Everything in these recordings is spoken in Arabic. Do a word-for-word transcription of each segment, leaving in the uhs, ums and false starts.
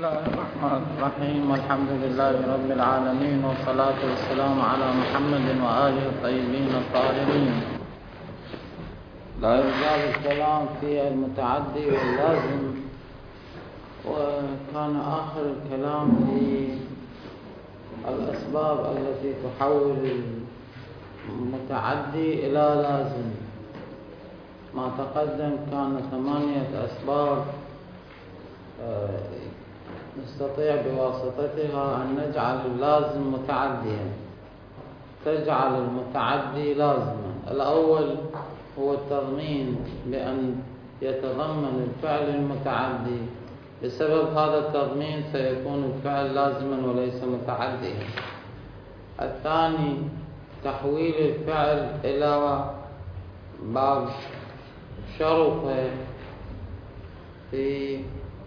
الله الرحمن الرحيم والحمد لله رب العالمين والصلاة والسلام على محمد وآله الطيبين الطاهرين. لا يزال الكلام في المتعدي واللازم، وكان آخر الكلام في الأسباب التي تحول المتعدي إلى لازم. ما تقدم كان ثمانية أسباب نستطيع بواسطتها أن نجعل اللازم متعديا، تجعل المتعدي لازما. الأول هو التضمين، بأن يتضمن الفعل المتعدي، بسبب هذا التضمين سيكون الفعل لازما وليس متعديا. الثاني تحويل الفعل إلى باب شرط في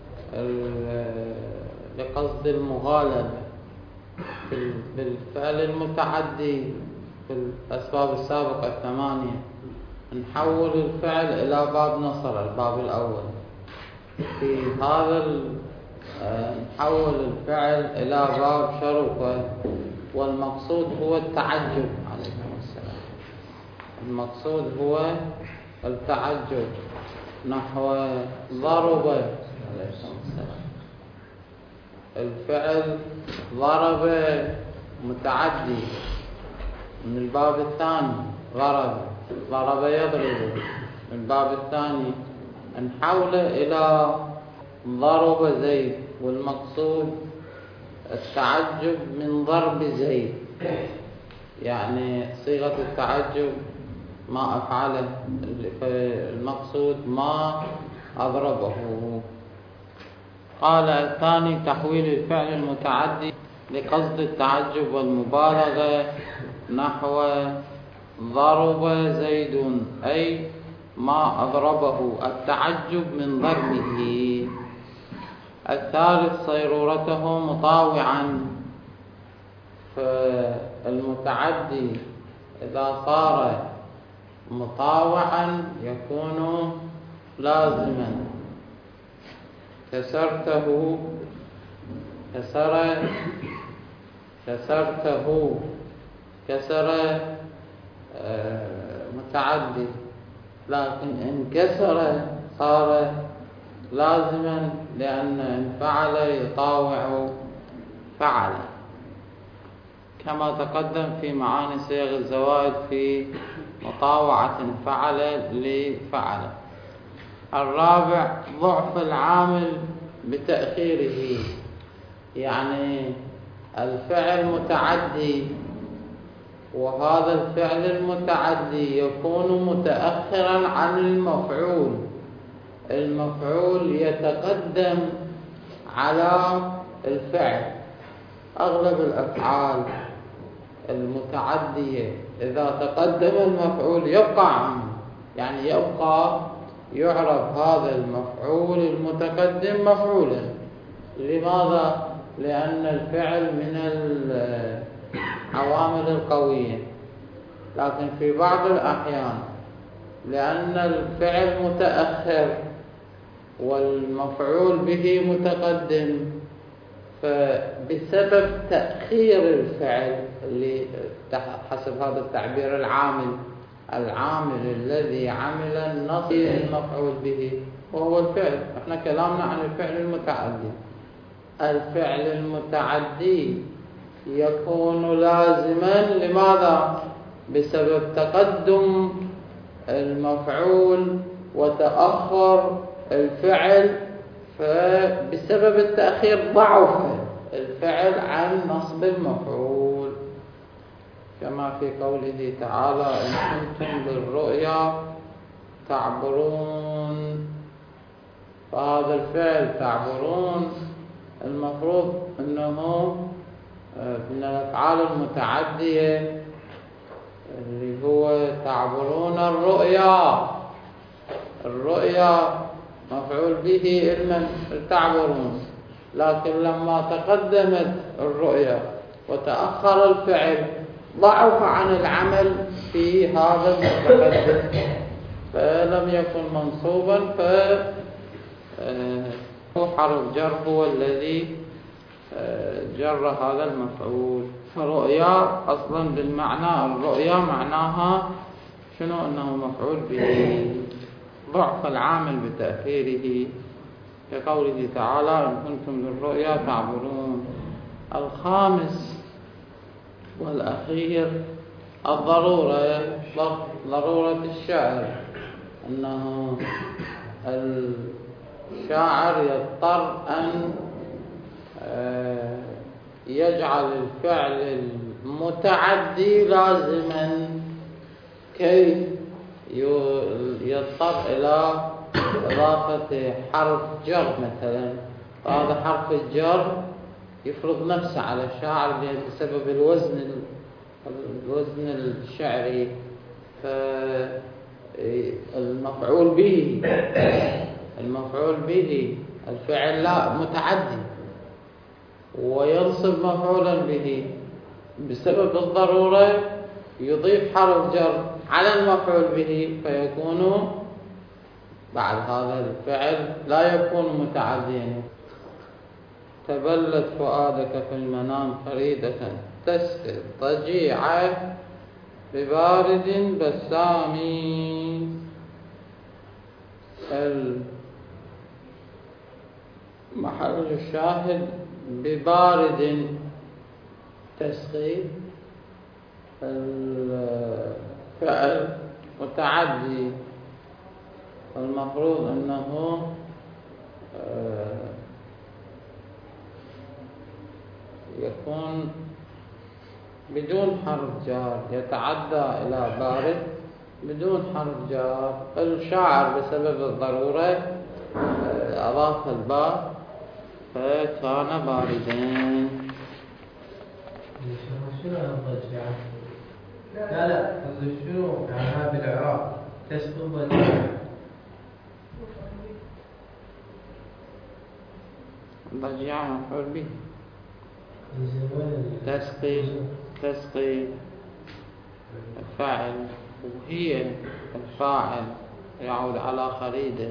لقصد المغالبة بالفعل المتعدي في الأسباب السابقة الثمانية. نحول الفعل إلى باب نصر، الباب الأول في هذا نحول الفعل إلى باب شرطة، والمقصود هو التعجب. عليكم السلام. المقصود هو التعجب، نحو ضرب. عليكم السلام. الفعل ضرب متعدي من الباب الثاني، ضرب ضرب يضرب من الباب الثاني، نحوله إلى ضرب زيد، والمقصود التعجب من ضرب زيد، يعني صيغة التعجب ما أفعله، المقصود ما أضربه. قال الثاني تحويل الفعل المتعدي لقصد التعجب والمبالغة، نحو ضرب زيد، أي ما أضربه، التعجب من ضربه. الثالث صيرورته مطاوعا، فالمتعدي إذا صار مطاوعا يكون لازما. كسرته كسر كسرته كسر متعدي، لكن إن كسر صار لازما، لأن إن فعل يطاوع فعل، كما تقدم في معاني صيغ الزوائد في مطاوعة فعل لفعل. الرابع ضعف العامل بتأخيره، يعني الفعل متعدي، وهذا الفعل المتعدي يكون متأخرا عن المفعول، المفعول يتقدم على الفعل. أغلب الأفعال المتعدية إذا تقدم المفعول يبقى عنه، يعني يبقى يعرف هذا المفعول المتقدم مفعولا. لماذا؟ لأن الفعل من العوامل القوية. لكن في بعض الأحيان لأن الفعل متأخر والمفعول به متقدم، فبسبب تأخير الفعل اللي حسب هذا التعبير العامل العامل الذي عمل النصب المفعول به وهو الفعل. احنا كلامنا عن الفعل المتعدي. الفعل المتعدي يكون لازما، لماذا؟ بسبب تقدم المفعول وتأخر الفعل، فبسبب التأخير ضعف الفعل عن نصب المفعول، كما في قوله تعالى إن كنتم بالرؤيا تعبرون. فهذا الفعل تعبرون المفروض أنه من الأفعال المتعدية، اللي هو تعبرون الرؤيا. الرؤيا مفعول به إنما تعبرون، لكن لما تقدمت الرؤيا وتأخر الفعل ضعف عن العمل في هذا المتقدم، فلم يكن منصوبا، حرف جر هو الذي جر هذا المفعول. فرؤيا أصلا بالمعنى، الرؤيا معناها شنو؟ أنه مفعول به، ضعف العامل بتأخيره، كقوله تعالى إن كنتم للرؤيا تعبرون. الخامس والأخير الضرورة، ضرورة الشعر، أنه الشاعر يضطر أن يجعل الفعل المتعدي لازما كي يضطر إلى إضافة حرف جر مثلا. فهذا حرف الجر يفرض نفسه على الشاعر بسبب الوزن الوزن الشعري. فالمفعول به المفعول به الفعل لا متعدي، وينصب مفعولا به بسبب الضرورة، يضيف حرف جر على المفعول به، فيكون بعد هذا الفعل لا يكون متعديا. تبلت فؤادك في المنام فريدة تسقي ضجيعة ببارد بسامي. محل الشاهد ببارد تسقي، الفعل متعدي، المفروض أنه يكون بدون حرف جار، يتعدى إلى بارد بدون حرف جار. الشاعر بسبب الضرورة أضاف الباء فكان باردين. شنو الضجيعة؟ لا لا قصدي شنو معناها بالإعراب؟ تسقي ضجيعة. ضجيعة مفعول به. تسقي تسقي الفاعل، وهي الفاعل يعود على خريدة،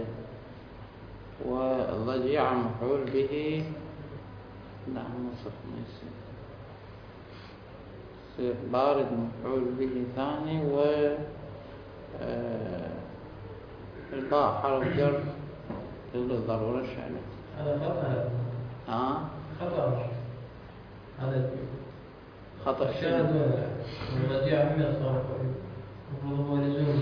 والضجيعة مفعول به. نعم نصف ما يصير يصير بارد مفعول به ثاني، و الباء حرف جر للضرورة الشعرية. هذا خطأ. ها خطأ هذا خطأ. الشاهد الضجيعة من الصرف المفروض هو لزوم،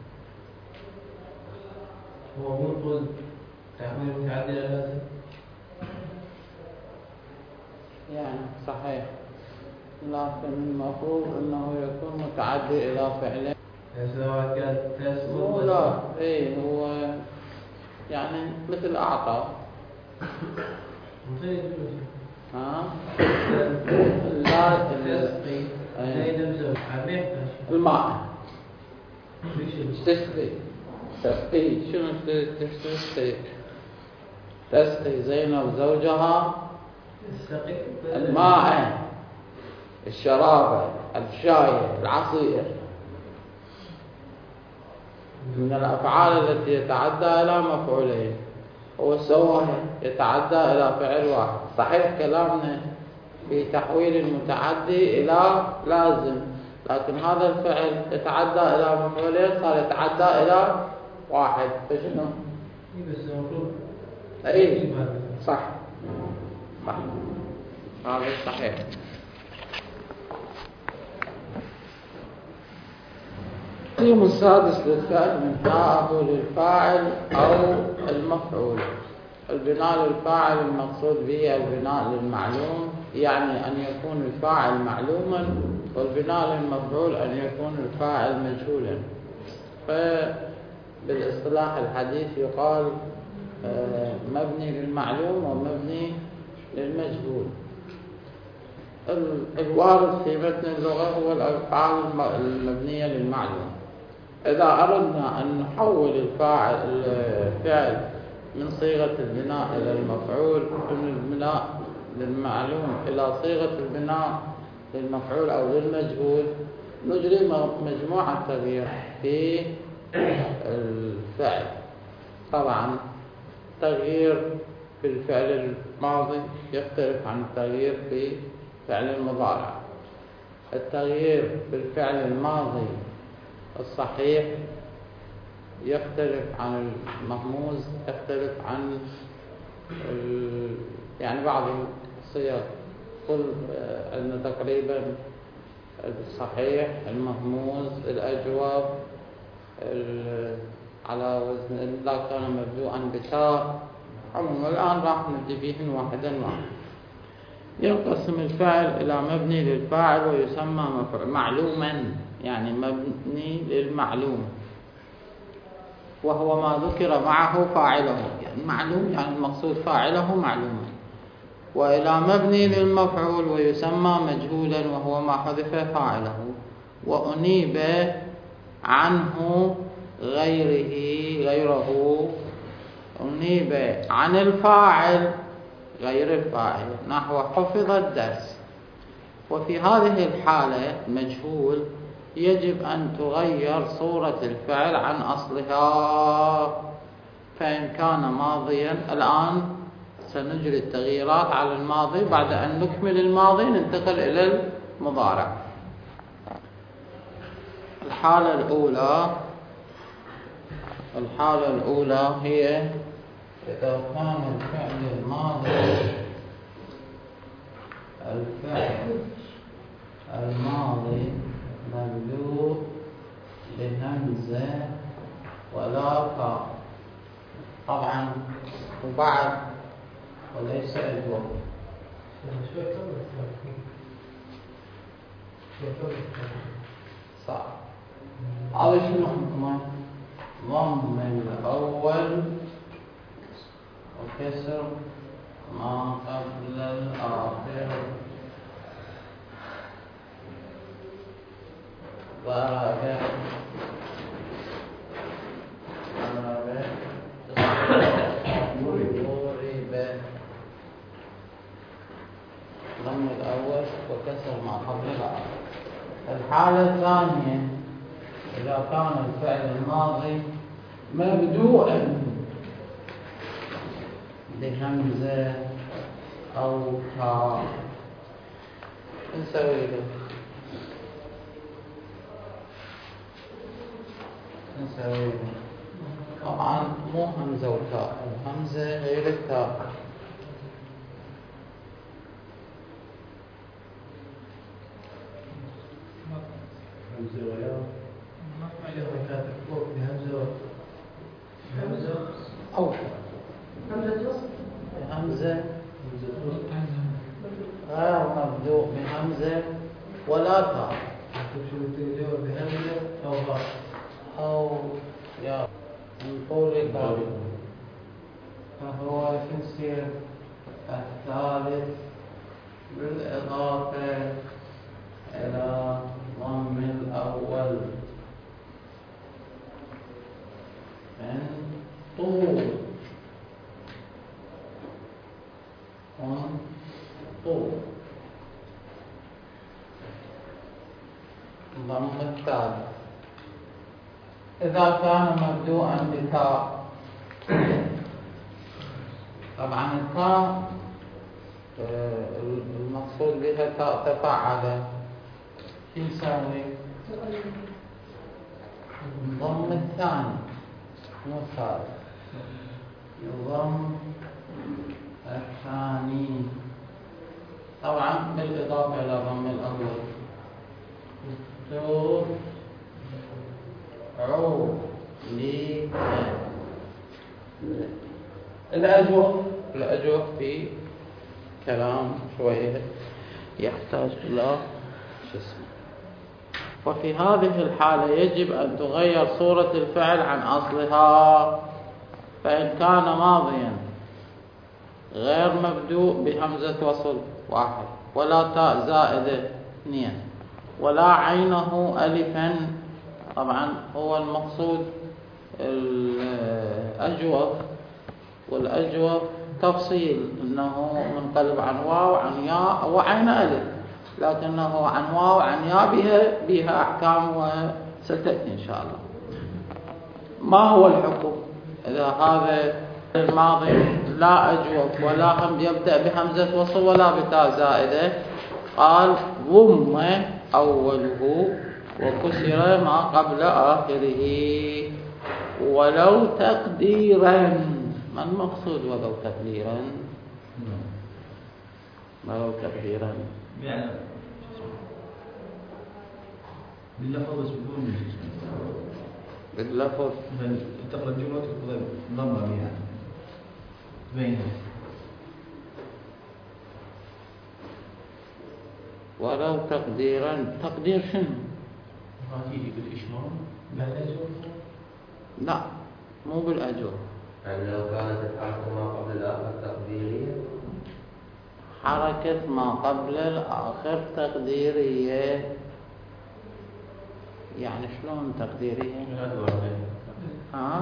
هو منقل تحويل متعدد إلى لازم. يعني صحيح، لكن المفروض أنه يكون متعدي إلى فعلين. سواء كان تسقط هو لا إيه هو يعني مثل أعطى. ها لا تسقي الماء تسقي تسقي شنو تسقي؟ تسقي زينب زوجها الماء، الشرابة، الشاي، العصير، من الأفعال التي يتعدى إلى مفعولين. هو سواها يتعدى إلى فعل واحد. صحيح كلامنا في تحويل المتعدي إلى لازم، لكن هذا الفعل يتعدى إلى مفعولين، صار يتعدى إلى واحد. فشنو؟ أي صح صح، هذا صحيح. القسم السادس للفعل من جاءه للفاعل أو المفعول. البناء للفاعل المقصود به البناء للمعلوم، يعني أن يكون الفاعل معلوما، والبناء للمفعول أن يكون الفاعل مجهولا. فبالاصطلاح الحديث يقال مبني للمعلوم ومبني للمجهول. الوارد في متن اللغة هو الأفعال المبنية للمعلوم. إذا أردنا أن نحول الفاعل الفعل من صيغة البناء إلى المفعول، من البناء للمعلوم إلى صيغة البناء للمفعول أو للمجهول، نجري مجموعة تغيير في الفعل. طبعا تغيير في الفعل الماضي يختلف عن التغيير في فعل المضارع. التغيير في الفعل الماضي الصحيح يختلف عن المهموز، يختلف عن يعني بعض الصيغ. كل عندنا تقريبا الصحيح، المهموز، الأجوب، على وزن لا كان مبدوءا بتاء. عموما الآن راح نبدي فيهن واحدا واحدا. ينقسم الفعل إلى مبني للفاعل ويسمى مفعول معلوما، يعني مبني للمعلوم، وهو ما ذكر معه فاعله، يعني معلوم يعني المقصود فاعله معلوما. وإلى مبني للمفعول ويسمى مجهولا، وهو ما حذف فاعله وأنيب عنه غيره غيره أنيب عن الفاعل غير الفاعل، نحو حفظ الدرس. وفي هذه الحالة مجهول يجب أن تغير صورة الفعل عن أصلها. فإن كان ماضيا، الآن سنجري التغييرات على الماضي، بعد أن نكمل الماضي ننتقل إلى المضارع. الحالة الأولى الحالة الأولى هي إذا كان الفعل الماضي الفعل الماضي مبدوء بهمزة ولا فاء، طبعا وبعد وليس أجوب. صح. هذا شنو حكمه؟ ضم الأول وكسر ما قبل الآخر. ضرب ضرب ضم الأول وكسر ما قبل الآخر. الحالة الثانية إذا كان الفعل الماضي مبدوءا بهمزة أو تاء، نسوي له نسوي له طبعا مو همزة وتاء، الهمزة غير التاء. همزة ولا بهمزة همزة أو همزة همزة غير مبدوء بهمزة ولا تاء. شو تجاوب بهمزة أو باء أو يا من طول فهو يصير الثالث بالإضافة إلى ضم الأول من طول من طول ضم الثالث. إذا كان مبدوءا بتاء، طبعا التاء المقصود بها تاء تفاعل، شو نسوي؟ ضم الثاني مو الثالث، يضم الثاني طبعا بالإضافة إلى ضم الأول. تو عو لي الأجوف الأجوف في كلام شوية يحتاج إلى شو اسمه. وفي هذه الحالة يجب أن تغير صورة الفعل عن أصلها. فإن كان ماضيا غير مبدوء بهمزة وصل واحد ولا تاء زائدة اثنين ولا عينه ألفا، طبعا هو المقصود الأجوف، والأجوف تفصيل أنه منقلب عن واو عن ياء وعين ألف، لكنه عن واو عن ياء بها, بها أحكام وستأتي إن شاء الله. ما هو الحكم إذا هذا الماضي لا أجوف ولا هم يبدأ بهمزة وصل ولا بتاء زائدة. قال ضم أوله وكسر ما قبل آخره ولو تقديرا. ما المقصود ولو تقديرا؟ ولو تقديرا يعني باللفظ بس بدون باللفظ تقرأ الجملة وتقضي ضمة بها بينها. ولو تقديرا. تقدير شنو؟ ما تيجي بالإشمام بالأجر؟ لا مو بالأجر. يعني لو كانت الحركة ما قبل الآخر تقديرية، حركة ما قبل الآخر تقديرية. يعني شلون تقديرية؟ ها؟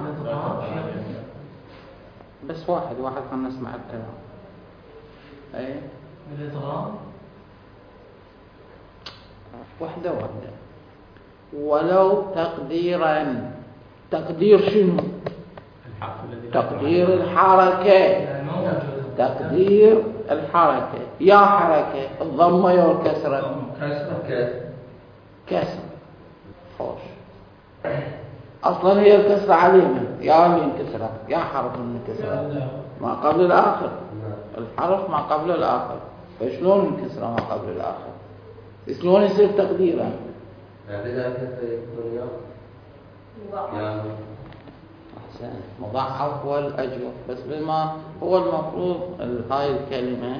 بس واحد واحد خلنا نسمع الكلام. ايه بالإدغام وحدة وحدة. ولو تقديرا. تقدير شنو؟ تقدير الحركة. تقدير الحركة. يا حركة الضمة يا الكسرة؟ كسر كسر. خوش أصلا هي الكسرة علينا. يا مين كسرة؟ يا حرف من كسرة ما قبل الآخر. الحرف ما قبل الآخر. فشلون الكسرة ما قبل الآخر؟ شلون يصير تقديرا؟ يعني إذا كسر يكون يا يا أحسن. مضاعف والأجوف. بس بما هو المفروض هاي الكلمة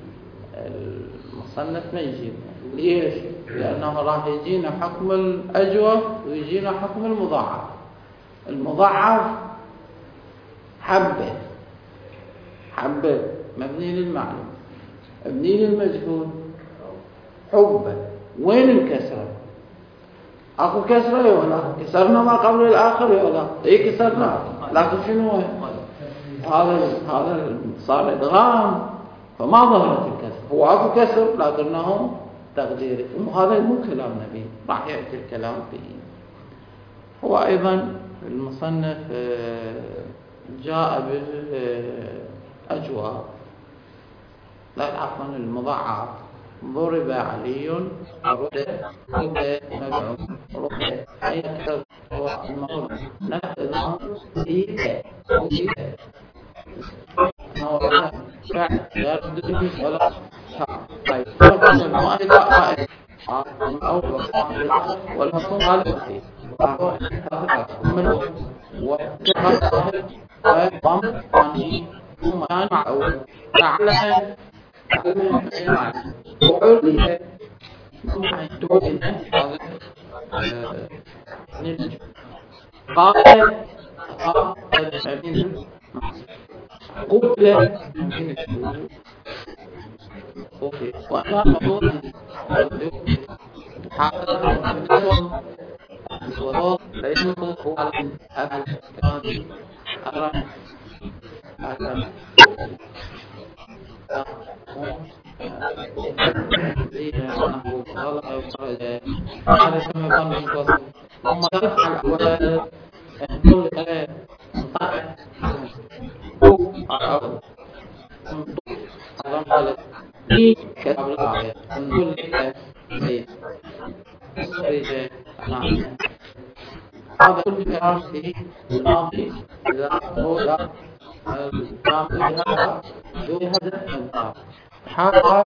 المصنف ما يجيبها. ليش؟ لأنه راح يجينا حكم الأجوف ويجينا حكم المضاعف. المضاعف حبة حبة مبني للمعلوم مبني للمجهول حبة. وين الكسرة؟ اكو كسرة ولا كسرنا ما قبل الاخر ولا اي كسرنا، لكن شنو هذا؟ هذا صار ادغام فما ظهرت الكسر. هو اكو كسر لكنه تقديري. وهذا مو كلام نبي، راح ياتي الكلام فيه. هو ايضا المصنف جاء بالاجواب، لا عفوا المضاعف. ضرب علي رد رد مبعوث رد أي أكثر هو المفروض نفس إيه إيه هو فعل غير مدرك ولا طيب المؤدى قائد أو والمفهوم غالب فيه من وكهذا وضم ثاني ثم مع أول لعل وعلي قال قتل اوكي وانا مفروض حاضر وهو ليس هو على أهل كان أرى أرى أنه قال أو خرج هذا كما كان من قصد ثم يفعل أولا يقول له انطلق أو انطلق قال لي كتاب الآية نقول لك زي سوري نعم هذا كل كلام فيه الماضي إذا هو لا الكلام هذا دون هدف هذا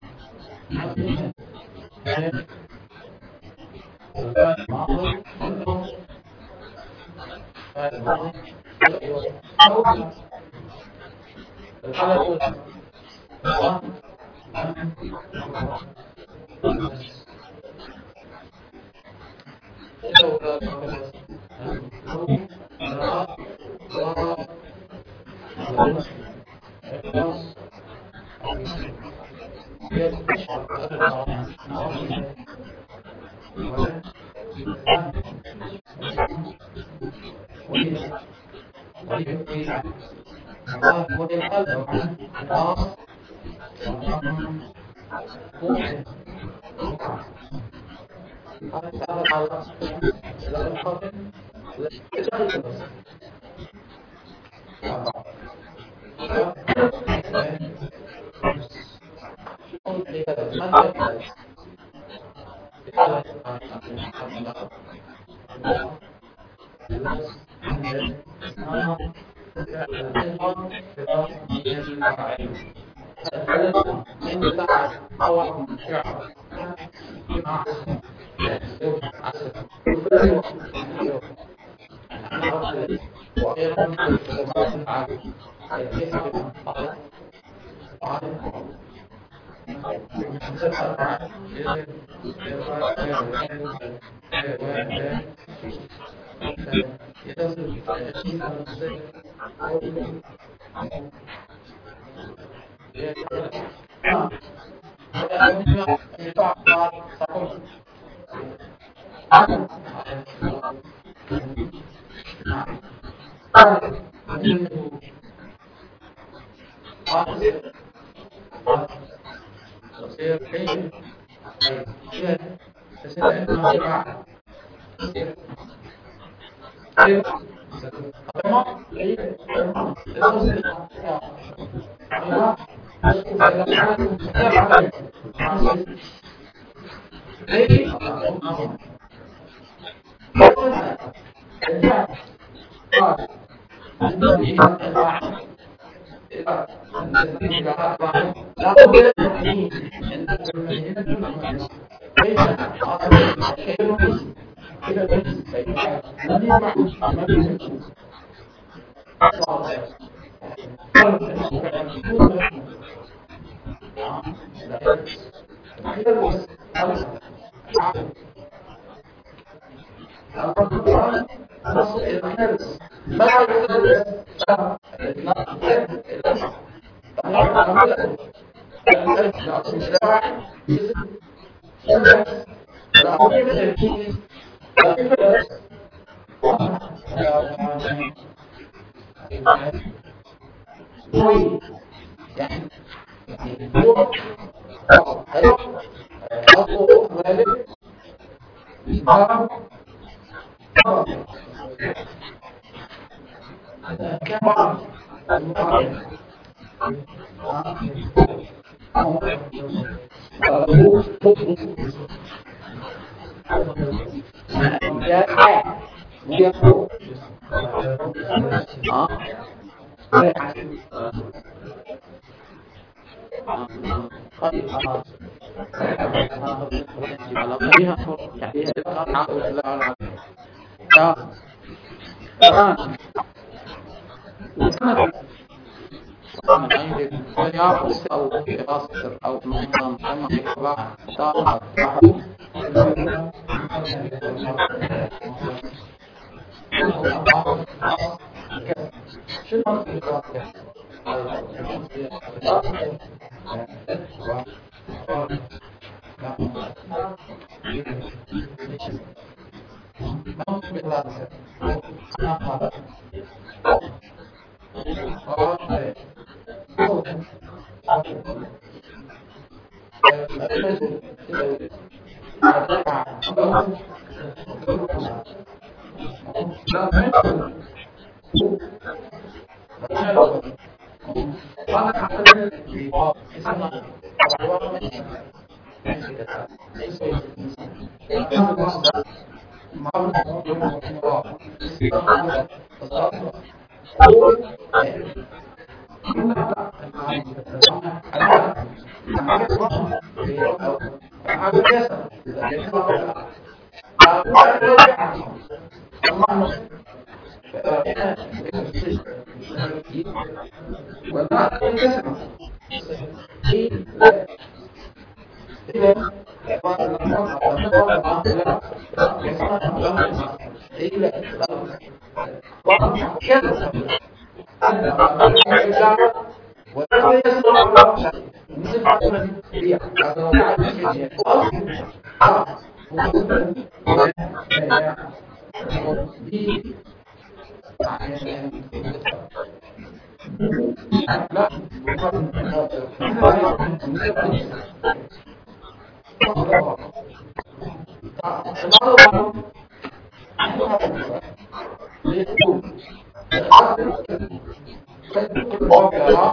Thank you.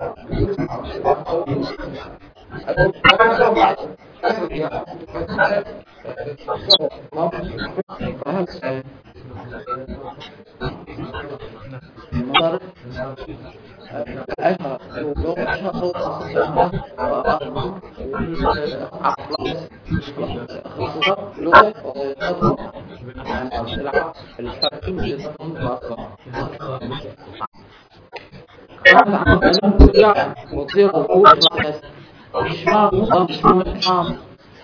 وتصير القوة إشمام نظام إشمام إشمام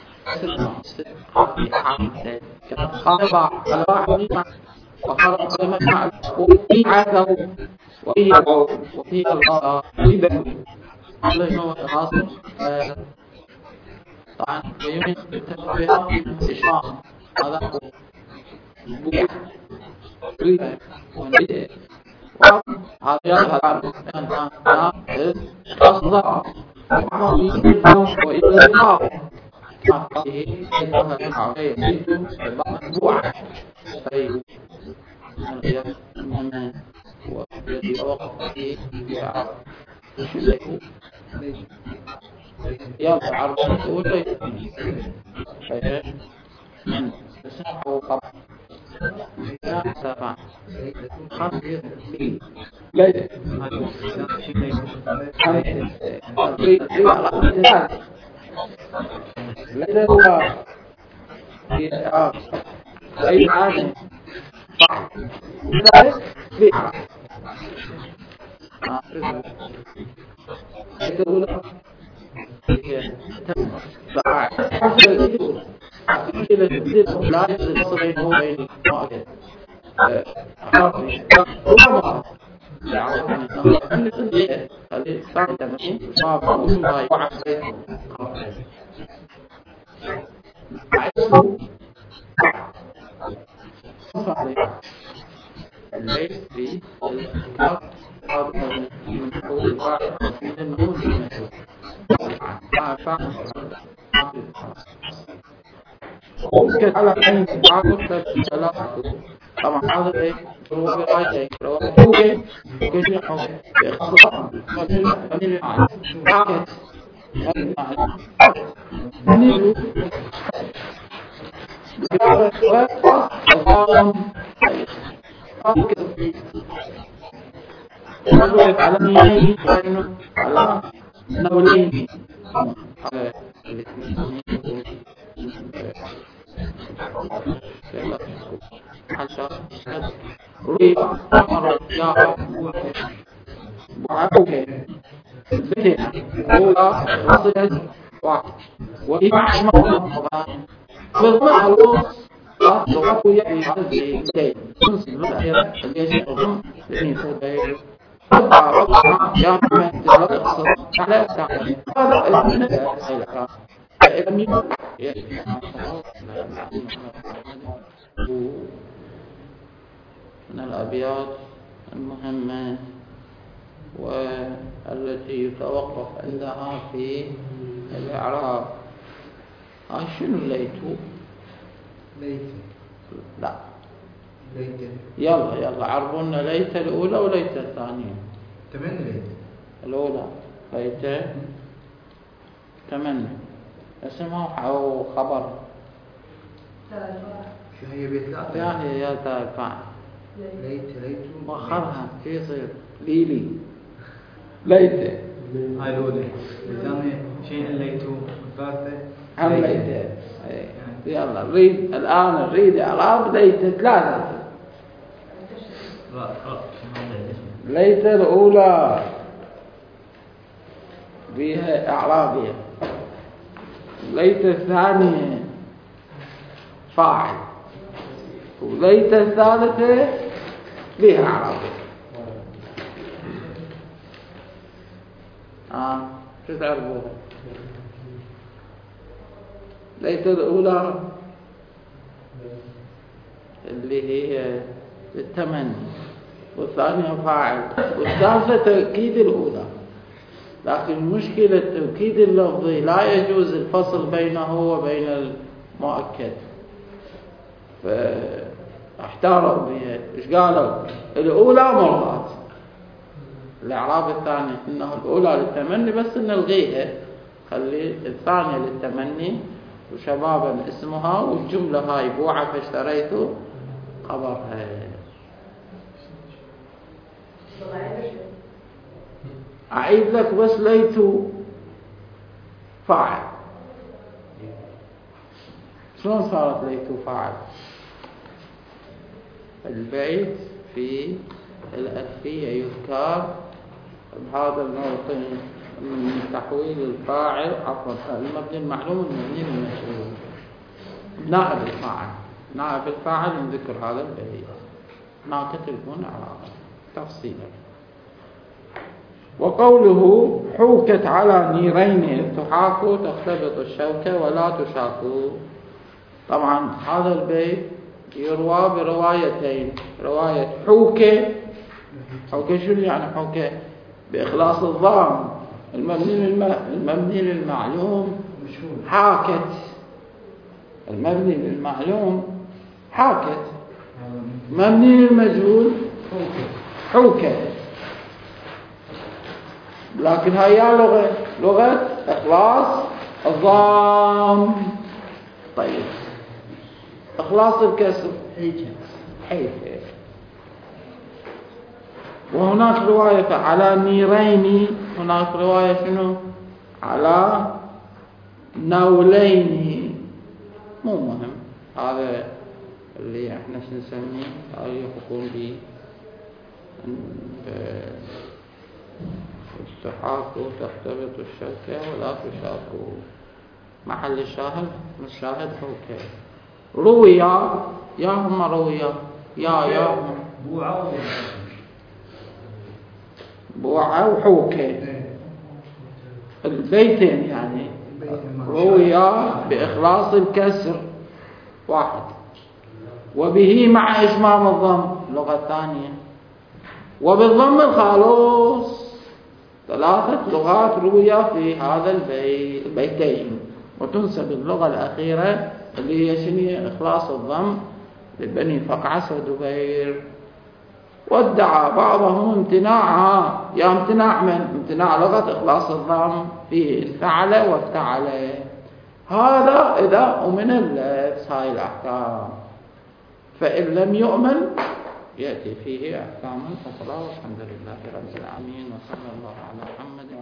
خاطبة الواحد وخلق كلمة مع وفي عاده وفي وفي الله وفي الله هو الخاص طبعا ويمكن التنبيه في إشمام هذا هو بوع ريبة ونبيه وهذا يظهر أن هذا أصدق وإذا الله هذه يظهر عليه بوع طيب من وفي وقت شيء يلا عرض ولا من سحو قط لا سبع خمس في ليلة ليلة هو في أي عالم صح ذلك في يقول بعد حصل مشكلة جديدة لا يصير هو بين واحد ربما يعني أن الجهة هذه صار تمشي صار كل ما يوعد الليل في الكتاب هذا من حول الواحد من النور ممكن على أن تعرف ثلاثة طبعا هذا إيه هو برأيه لو هو كل يوم يخطط من المعنى عكس من المعنى على مين على نولين حتى ريب أمر يا وعبوه بدأ أولا رصد واحد وإبعش مطلع بالضبع الوصف لغة يعني هذه بداية نصف الأخيرة الجيش الأظن لأني فوضي ربع ربع يا محمد جلال أقصر على التعليم هذا النبع السيلة فإذا يقول من الأبيات المهمة والتي يتوقف عندها في الإعراب ها شنو ليتو؟ ليت لا ليت يلا يلا عربونا ليت الأولى وليت الثانية. تمنى ليت الأولى ليت تمنى اسمه أو خبر شو هي بيت لا يعني يا تابع ليت ليت مؤخرها يصير ليلي ليت هاي الأولى. الثانية شيء ليتو. الثالثة هم ليت. يلا ريد الآن الريد إعراب ليت ثلاثة. ليت الأولى بها إعرابية. ليت الثانية فاعل. وليت الثالثة بها إعرابية. آه شو تعرفوها؟ ليت الأولى اللي هي التمني والثانية فاعل والثالثة تأكيد الأولى. لكن مشكلة التوكيد اللفظي لا يجوز الفصل بينه وبين المؤكد. فاحتاروا بها. إيش قالوا؟ الأولى مرات. الإعراب الثاني إنه الأولى للتمني بس نلغيها خلي الثانية للتمني وشبابا اسمها والجملة هاي بوعة فاشتريت خبرها. أعيد لك بس ليت فاعل. شلون صارت ليت فاعل؟ البيت في الألفية يذكر بهذا الموطن من تحويل الفاعل عفوا المبني المعلوم المبني للمجهول نائب الفاعل. نائب الفاعل من ذكر هذا البيت ناقة يكون علاقة تفصيلا. وقوله حوكت على نيرين تحاكوا تختبط الشوكة ولا تشاكوا. طبعا هذا البيت يروى بروايتين. رواية حوكة، حوكة شنو يعني حوكة؟ بإخلاص الضام المبني المبني للمعلوم حاكت. المبني للمعلوم حاكت، مبني للمجهول حوكة. لكن هيا لغة لغة إخلاص الضام. طيب إخلاص الكسر حيث. وهناك رواية على نيرين، هناك رواية شنو؟ على نولين. مو مهم هذا اللي احنا شو نسميه هذا يحكون به تحاكوا تختبط الشوكة ولا تشاكوا. محل الشاهد الشاهد حوكة. رويا يا هم رويا يا يا هم بوعة بوعة وحوكة البيتين يعني. رويا بإخلاص الكسر واحد، وبه مع إشمام الضم لغة ثانية، وبالضم الخالص ثلاثة لغات رويا في هذا البيت البيتين. وتنسب اللغة الأخيرة اللي هي شنو؟ إخلاص الضم لبني فقعس ودبير. وادعى بعضهم امتناعها. يا امتناع من؟ امتناع لغة إخلاص الضم في الفعل وافتعل. هذا إذا أؤمن اللبس هاي الأحكام. فإن لم يؤمن يأتي فيه أحكام أخرى. والحمد لله رب العالمين وصلى الله على محمد.